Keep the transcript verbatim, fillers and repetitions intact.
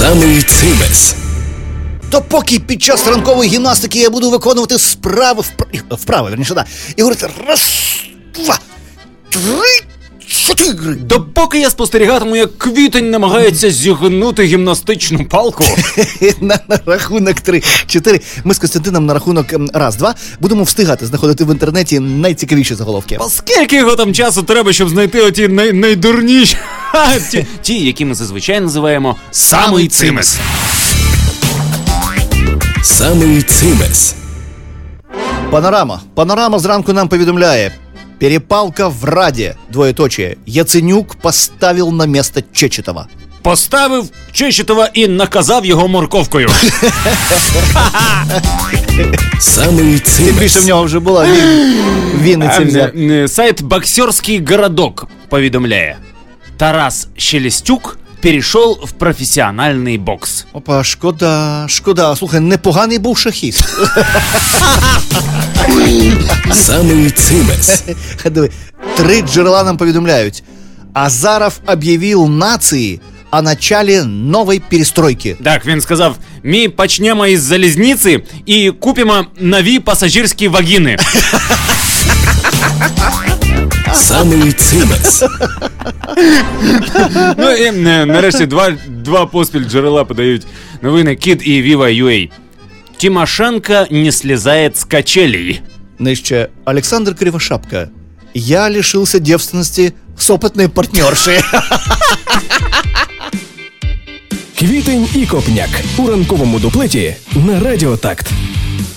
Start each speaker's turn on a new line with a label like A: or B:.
A: Самий цимес.
B: То поки під час ранкової гімнастики я буду виконувати справи, вправи, вправи, верніше, да, і говорити раз, два, три, чотири.
C: Допоки я спостерігатиму, як Квітень намагається зігнути гімнастичну палку.
B: на, на рахунок три, чотири. Ми з Костянтином на рахунок ем, раз, два будемо встигати знаходити в інтернеті найцікавіші заголовки.
C: По скільки його там часу треба, щоб знайти оті най- найдурніші? ті, ті, які ми зазвичай називаємо «самий цимес».
A: Самий цимес.
B: Панорама. Панорама зранку нам повідомляє. Перепалка в Раді. Двоеточие. Яценюк поставив на місце Чечетова.
C: Поставив Чечетова і наказав його морковкою.
A: Самий
B: Тим
A: цимес.
B: більше в нього вже була він, Вінниці взяв.
C: Сайт «Боксерский городок» повідомляє. Тарас Шелестюк перейшов в професіональний бокс.
B: Опа, шкода, шкода. Слухай, непоганий був шахіст.
A: Самий цимес.
B: Диви, три джерела нам повідомляють. Азаров об'явив нації о началі нової перестройки.
C: Так, він сказав, ми почнемо із залізниці і купимо нові пасажирські вагіни.
A: Самий цимес.
C: Ну і не, нарешті два, два поспіль джерела подають новини Кід і Viva.ua. Тимошенко не слізає з качелей.
B: Нижче Олександр Кривошапка. Я лишився девственности з опитною партнершею.
D: Квітень і Копняк у ранковому дуплеті на Радіо Такт.